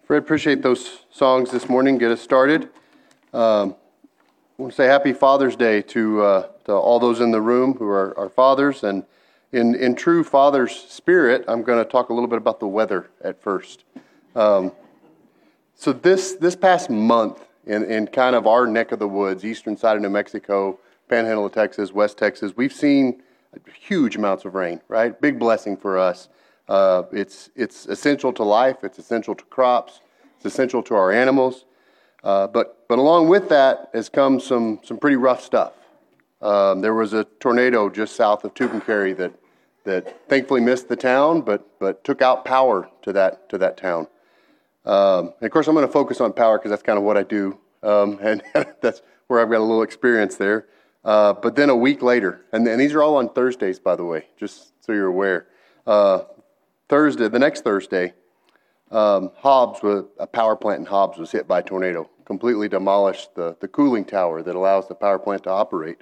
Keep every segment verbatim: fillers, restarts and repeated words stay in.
Fred, appreciate those songs this morning. Get us started. Um, I want to say Happy Father's Day to uh, to all those in the room who are, are fathers. And in, in true father's spirit, I'm going to talk a little bit about the weather at first. Um, so this this past month in, in kind of our neck of the woods, eastern side of New Mexico, Panhandle of Texas, West Texas, we've seen huge amounts of rain, right? Big blessing for us. Uh, it's it's essential to life. It's essential to crops. It's essential to our animals. Uh, but but along with that has come some some pretty rough stuff. Um, there was a tornado just south of Tucumcari that that thankfully missed the town, but but took out power to that to that town. Um, and of course, I'm going to focus on power because that's kind of what I do, um, and that's where I've got a little experience there. Uh, but then a week later, and, and these are all on Thursdays, by the way, just so you're aware. Uh, Thursday, the next Thursday, um, Hobbs, was, a power plant in Hobbs was hit by a tornado, completely demolished the, the cooling tower that allows the power plant to operate.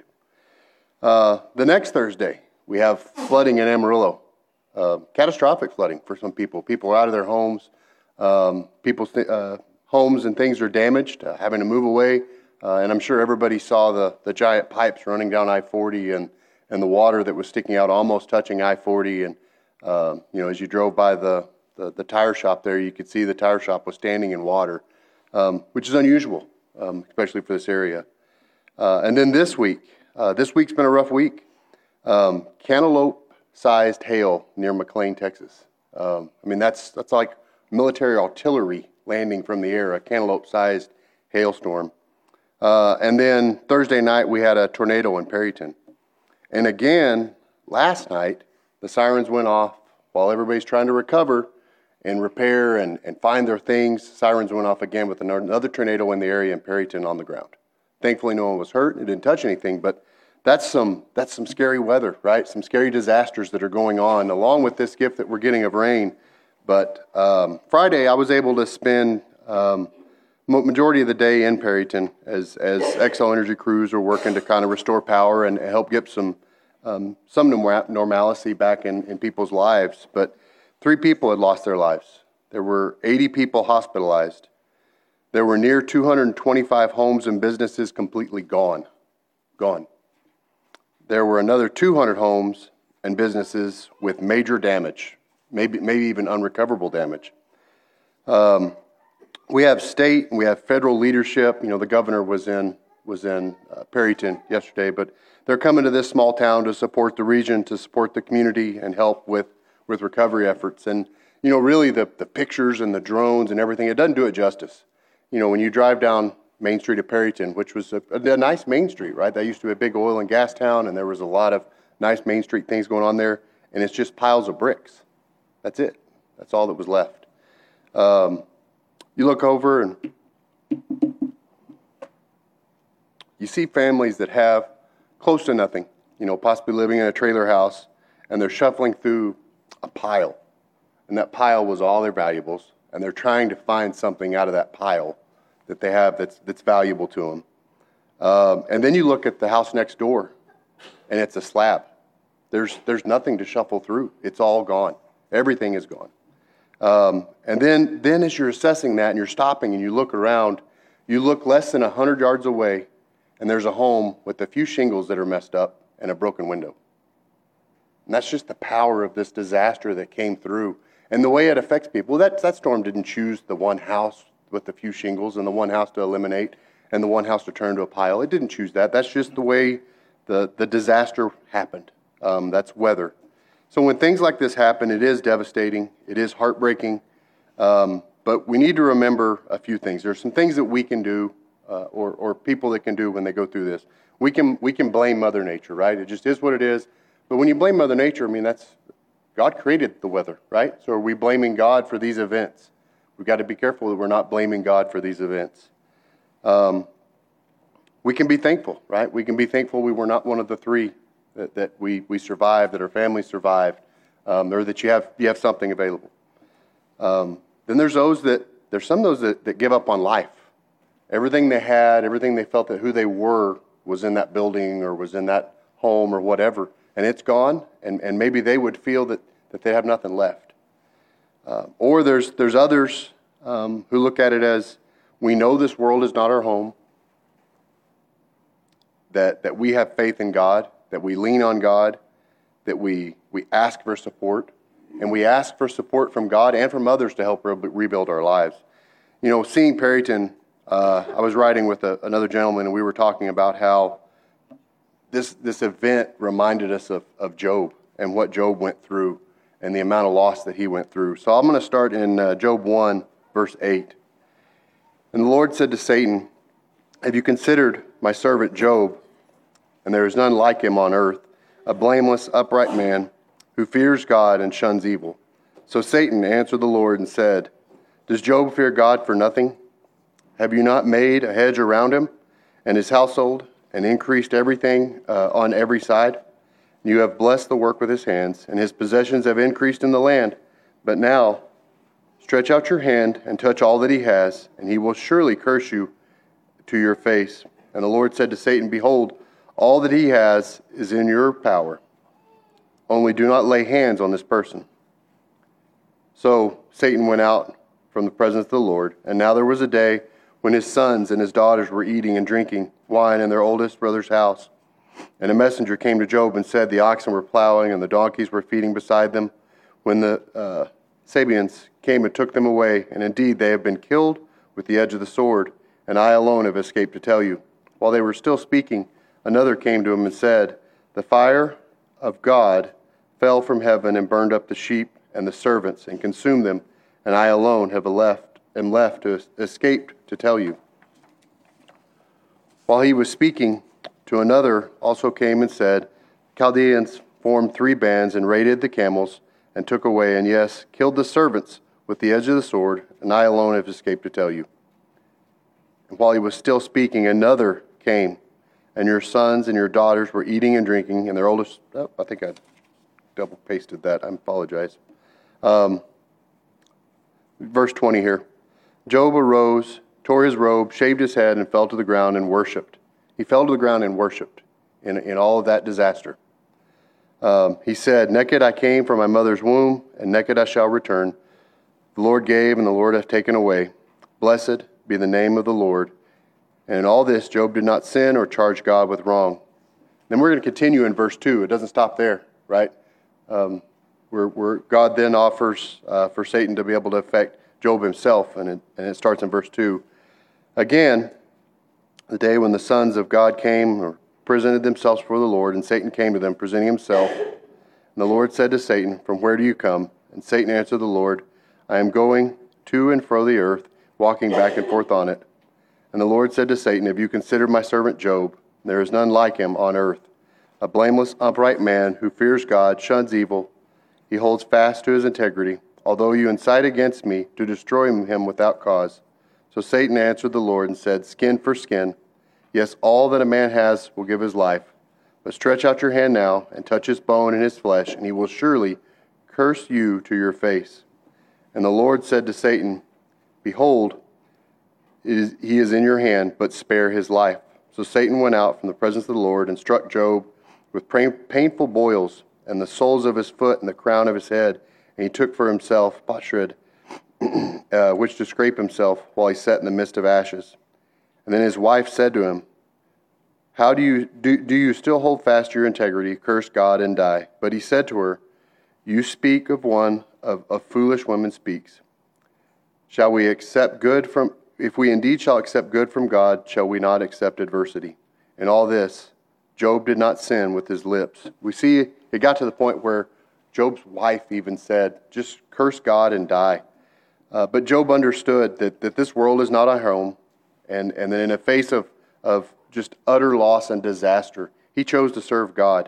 Uh, the next Thursday, we have flooding in Amarillo, uh, catastrophic flooding for some people. People are out of their homes. Um, people's th- uh, homes and things are damaged, uh, having to move away. Uh, and I'm sure everybody saw the, the giant pipes running down I forty and, and the water that was sticking out almost touching I forty. And Uh, you know, as you drove by the, the, the tire shop there, you could see the tire shop was standing in water, um, which is unusual, um, especially for this area. Uh, and then this week, uh, this week's been a rough week. Um, cantaloupe-sized hail near McLean, Texas. Um, I mean, that's that's like military artillery landing from the air, a cantaloupe-sized hailstorm. Uh, and then Thursday night, we had a tornado in Perryton. And again, last night, the sirens went off while everybody's trying to recover and repair and, and find their things. Sirens went off again with another tornado in the area in Perryton on the ground. Thankfully, no one was hurt. It didn't touch anything, but that's some that's some scary weather, right? Some scary disasters that are going on, along with this gift that we're getting of rain. But um, Friday, I was able to spend um, majority of the day in Perryton as as Xcel Energy crews are working to kind of restore power and help get some Um, some normalcy back in, in people's lives, but three people had lost their lives. There were eighty people hospitalized. There were near two hundred twenty-five homes and businesses completely gone. Gone. There were another two hundred homes and businesses with major damage, maybe maybe even unrecoverable damage. Um, we have state and we have federal leadership. You know, the governor was in was in uh, Perryton yesterday, but they're coming to this small town to support the region, to support the community, and help with, with recovery efforts. And, you know, really the, the pictures and the drones and everything, it doesn't do it justice. You know, when you drive down Main Street of Perryton, which was a, a nice Main Street, right? That used to be a big oil and gas town, and there was a lot of nice Main Street things going on there, and it's just piles of bricks. That's it. That's all that was left. Um, you look over and you see families that have close to nothing, you know, possibly living in a trailer house, and they're shuffling through a pile, and that pile was all their valuables, and they're trying to find something out of that pile that they have that's that's valuable to them. Um, and then you look at the house next door, and it's a slab. There's there's nothing to shuffle through. It's all gone. Everything is gone. Um, and then then as you're assessing that, and you're stopping, and you look around, you look less than one hundred yards away, and there's a home with a few shingles that are messed up and a broken window. And that's just the power of this disaster that came through and the way it affects people. That, that storm didn't choose the one house with the few shingles and the one house to eliminate and the one house to turn to a pile. It didn't choose that. That's just the way the, the disaster happened. Um, that's weather. So when things like this happen, it is devastating. It is heartbreaking. Um, but we need to remember a few things. There's some things that we can do Uh, or, or people that can do when they go through this. We can we can blame Mother Nature, right? It just is what it is. But when you blame Mother Nature, I mean, that's, God created the weather, right? So are we blaming God for these events? We've got to be careful that we're not blaming God for these events. Um, we can be thankful, right? We can be thankful we were not one of the three that, that we, we survived, that our families survived, um, or that you have you have something available. Um, then there's those that, there's some of those that, that give up on life. Everything they had, everything they felt that who they were was in that building or was in that home or whatever, and it's gone, and, and maybe they would feel that, that they have nothing left. Uh, or there's there's others um, who look at it as, we know this world is not our home, that, that we have faith in God, that we lean on God, that we, we ask for support, and we ask for support from God and from others to help re- rebuild our lives. You know, seeing Perryton, uh, I was riding with a, another gentleman, and we were talking about how this this event reminded us of, of Job and what Job went through and the amount of loss that he went through. So I'm going to start in uh, Job one, verse eight. And the Lord said to Satan, have you considered my servant Job? And there is none like him on earth, a blameless, upright man who fears God and shuns evil. So Satan answered the Lord and said, does Job fear God for nothing? Have you not made a hedge around him and his household, and increased everything uh, on every side? You have blessed the work with his hands, and his possessions have increased in the land. But now stretch out your hand and touch all that he has, and he will surely curse you to your face. And the Lord said to Satan, behold, all that he has is in your power. Only do not lay hands on this person. So Satan went out from the presence of the Lord, and now there was a day when his sons and his daughters were eating and drinking wine in their oldest brother's house. And a messenger came to Job and said, the oxen were plowing and the donkeys were feeding beside them, when the uh, Sabeans came and took them away, and indeed they have been killed with the edge of the sword, and I alone have escaped to tell you. While they were still speaking, another came to him and said, the fire of God fell from heaven and burned up the sheep and the servants and consumed them, and I alone have left am left to escape to tell you. While he was speaking, to another also came and said, Chaldeans formed three bands and raided the camels and took away, and yes, killed the servants with the edge of the sword, and I alone have escaped to tell you. And while he was still speaking, another came, and your sons and your daughters were eating and drinking, and their oldest, oh, I think I double pasted that, I apologize. Um, verse twenty here. Job arose, tore his robe, shaved his head, and fell to the ground and worshipped. He fell to the ground and worshipped in, in all of that disaster. Um, he said, naked I came from my mother's womb, and naked I shall return. The Lord gave, and the Lord hath taken away. Blessed be the name of the Lord. And in all this, Job did not sin or charge God with wrong. Then we're going to continue in verse two. It doesn't stop there, right? Um, where, where God then offers uh, for Satan to be able to affect Job himself, and it, and it starts in verse two. Again, the day when the sons of God came or presented themselves before the Lord, and Satan came to them, presenting himself. And the Lord said to Satan, from where do you come? And Satan answered the Lord, I am going to and fro the earth, walking back and forth on it. And the Lord said to Satan, have you considered my servant Job? There is none like him on earth, a blameless, upright man who fears God, shuns evil. He holds fast to his integrity, although you incite against me to destroy him without cause. So Satan answered the Lord and said, skin for skin. Yes, all that a man has will give his life. But stretch out your hand now and touch his bone and his flesh, and he will surely curse you to your face. And the Lord said to Satan, behold, it is, he is in your hand, but spare his life. So Satan went out from the presence of the Lord and struck Job with painful boils, and the soles of his foot and the crown of his head. And he took for himself potsherd, uh, which to scrape himself while he sat in the midst of ashes. And then his wife said to him, How do you do, do you still hold fast to your integrity, curse God and die? But he said to her, You speak of one of, of foolish women speaks. Shall we accept good from, if we indeed shall accept good from God, shall we not accept adversity? In all this, Job did not sin with his lips. We see it got to the point where Job's wife even said, just curse God and die. Uh, but Job understood that, that this world is not our home, and, and that in the face of, of just utter loss and disaster, he chose to serve God.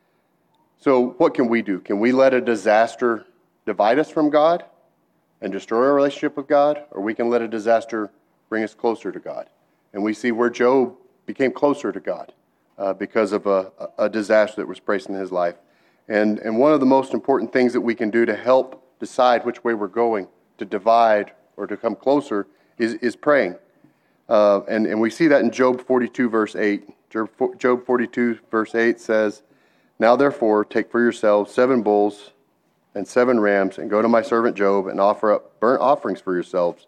So what can we do? Can we let a disaster divide us from God and destroy our relationship with God? Or we can let a disaster bring us closer to God? And we see where Job became closer to God uh, because of a, a disaster that was placed in his life. And, and one of the most important things that we can do to help decide which way we're going, to divide or to come closer, is, is praying. Uh, and, and we see that in Job forty-two, verse eight. Job forty-two, verse eight says, Now therefore take for yourselves seven bulls and seven rams, and go to my servant Job, and offer up burnt offerings for yourselves.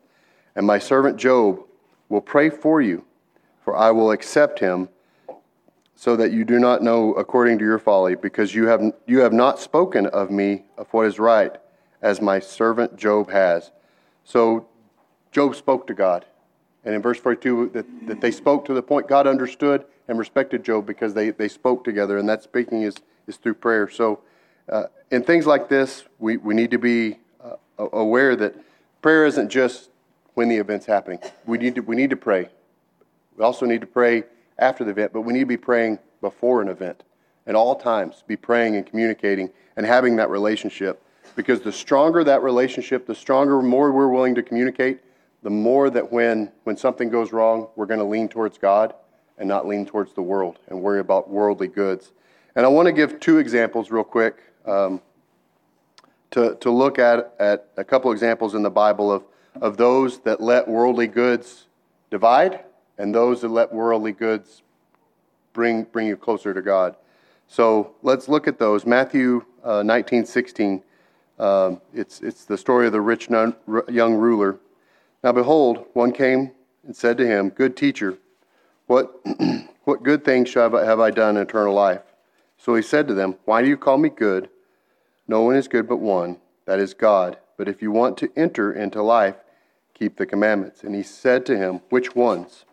And my servant Job will pray for you, for I will accept him, so that you do not know according to your folly, because you have you have not spoken of me of what is right, as my servant Job has. So Job spoke to God. And in verse forty-two, that, that they spoke to the point God understood and respected Job because they, they spoke together, and that speaking is, is through prayer. So uh, in things like this, we, we need to be uh, aware that prayer isn't just when the event's happening. We need to, we need to pray. We also need to pray after the event, but we need to be praying before an event. At all times, be praying and communicating and having that relationship. Because the stronger that relationship, the stronger, more we're willing to communicate, the more that when, when something goes wrong, we're going to lean towards God and not lean towards the world and worry about worldly goods. And I want to give two examples real quick um, to, to look at, at a couple examples in the Bible of, of those that let worldly goods divide and those that let worldly goods bring bring you closer to God. So let's look at those. Matthew uh, nineteen sixteen. Um, it's it's the story of the rich non, r- young ruler. Now behold, one came and said to him, "Good teacher, what what good things shall I, have I done in eternal life?" So he said to them, "Why do you call me good? No one is good but one, that is God. But if you want to enter into life, keep the commandments." And he said to him, "Which ones?"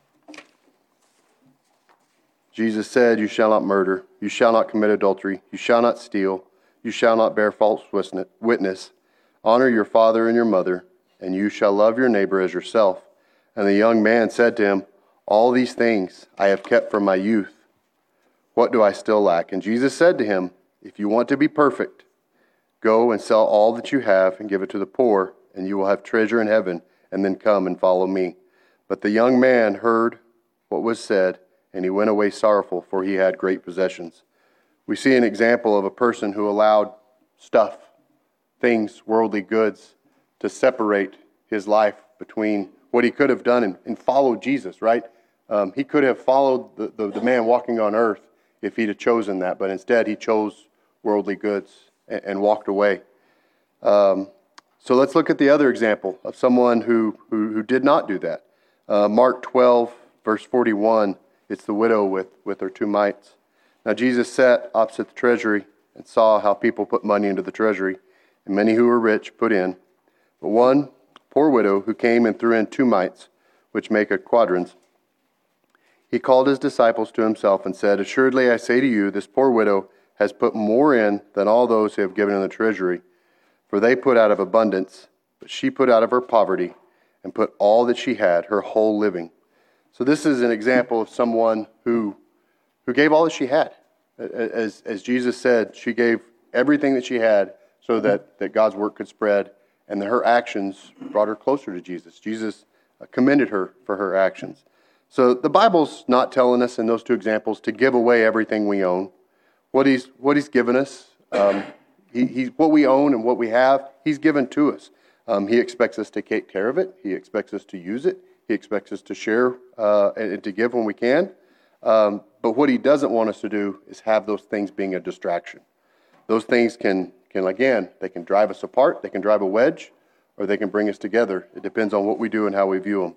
Jesus said, "You shall not murder, you shall not commit adultery, you shall not steal, you shall not bear false witness, honor your father and your mother, and you shall love your neighbor as yourself." And the young man said to him, "All these things I have kept from my youth. What do I still lack?" And Jesus said to him, "If you want to be perfect, go and sell all that you have and give it to the poor, and you will have treasure in heaven, and then come and follow me." But the young man heard what was said, and he went away sorrowful, for he had great possessions. We see an example of a person who allowed stuff, things, worldly goods, to separate his life between what he could have done and, and followed Jesus, right? Um, he could have followed the, the, the man walking on earth if he'd have chosen that, but instead he chose worldly goods and, and walked away. Um, so let's look at the other example of someone who, who, who did not do that. Uh, Mark twelve, verse forty-one, it's the widow with, with her two mites. Now Jesus sat opposite the treasury and saw how people put money into the treasury, and many who were rich put in. But one poor widow who came and threw in two mites, which make a quadrans. He called his disciples to himself and said, "Assuredly I say to you, this poor widow has put more in than all those who have given in the treasury. For they put out of abundance, but she put out of her poverty and put all that she had, her whole living." So this is an example of someone who who gave all that she had. As, as Jesus said, she gave everything that she had so that, that God's work could spread, and that her actions brought her closer to Jesus. Jesus commended her for her actions. So the Bible's not telling us in those two examples to give away everything we own. What he's what he's given us, um, he, he's what we own and what we have, he's given to us. Um, he expects us to take care of it. He expects us to use it. He expects us to share uh, and to give when we can. Um, but what he doesn't want us to do is have those things being a distraction. Those things can, can again, they can drive us apart, they can drive a wedge, or they can bring us together. It depends on what we do and how we view them.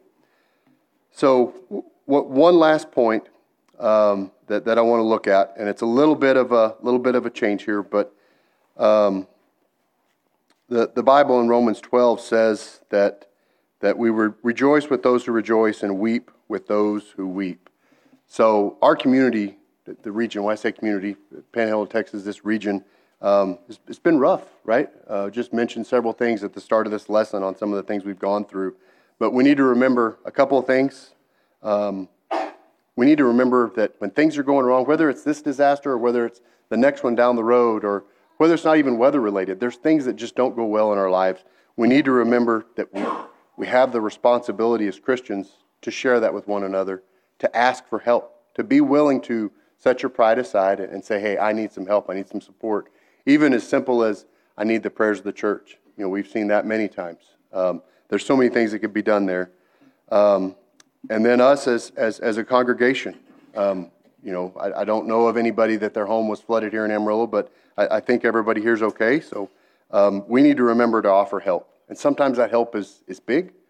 So what, one last point um, that, that I want to look at, and it's a little bit of a little bit of a change here, but um, the, the Bible in Romans twelve says that that we would rejoice with those who rejoice and weep with those who weep. So our community, the, the region, when I say community, Panhandle, Texas, this region, um, it's, it's been rough, right? Uh, just mentioned several things at the start of this lesson on some of the things we've gone through. But we need to remember a couple of things. Um, we need to remember that when things are going wrong, whether it's this disaster or whether it's the next one down the road or whether it's not even weather related, there's things that just don't go well in our lives. We need to remember that we We have the responsibility as Christians to share that with one another, to ask for help, to be willing to set your pride aside and say, "Hey, I need some help, I need some support." Even as simple as, "I need the prayers of the church." You know, we've seen that many times. Um, there's so many things that could be done there. Um, and then us as as, as a congregation. Um, you know, I, I don't know of anybody that their home was flooded here in Amarillo, but I, I think everybody here is okay. So um, we need to remember to offer help. And sometimes that help is, is big.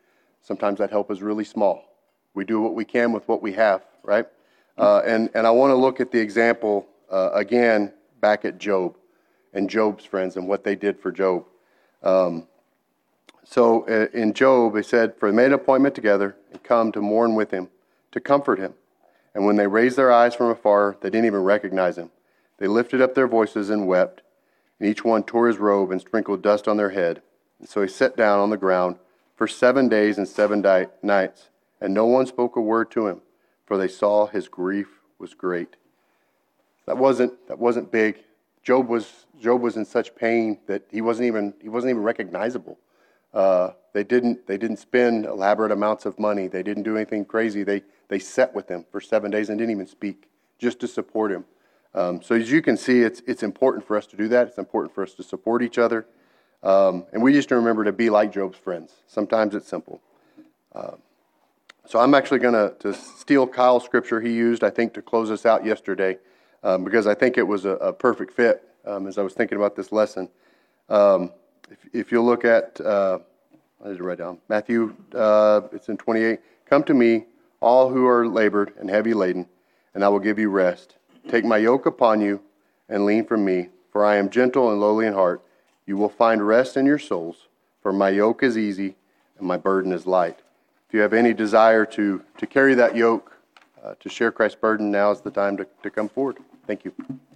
Sometimes that help is really small. We do what we can with what we have, right? Uh, and, and I want to look at the example, uh, again, back at Job and Job's friends and what they did for Job. Um, so uh, in Job, they said, for they made an appointment together and come to mourn with him, to comfort him. And when they raised their eyes from afar, they didn't even recognize him. They lifted up their voices and wept, and each one tore his robe and sprinkled dust on their head. And so he sat down on the ground for seven days and seven di- nights, and no one spoke a word to him, for they saw his grief was great. That wasn't that wasn't big. Job was Job was in such pain that he wasn't even he wasn't even recognizable. Uh, they didn't they didn't spend elaborate amounts of money. They didn't do anything crazy. They they sat with him for seven days and didn't even speak, just to support him. Um, so as you can see, it's it's important for us to do that. It's important for us to support each other, um, and we just remember to be like Job's friends. Sometimes it's simple. Uh, so I'm actually going to to steal Kyle's scripture he used, I think, to close us out yesterday, um, because I think it was a, a perfect fit um, as I was thinking about this lesson. Um, if, if you look at, uh, I did it write down, Matthew, uh, it's in twenty-eight. Come to me, all who are labored and heavy laden, and I will give you rest. Take my yoke upon you and lean from me, for I am gentle and lowly in heart. You will find rest in your souls, for my yoke is easy and my burden is light. If you have any desire to, to carry that yoke, uh, to share Christ's burden, now is the time to, to come forward. Thank you.